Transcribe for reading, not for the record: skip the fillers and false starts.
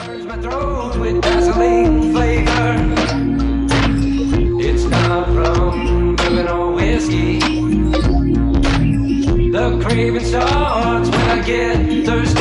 Burns my throat with gasoline flavor. It's not from bourbon or whiskey. The craving starts when I get thirsty.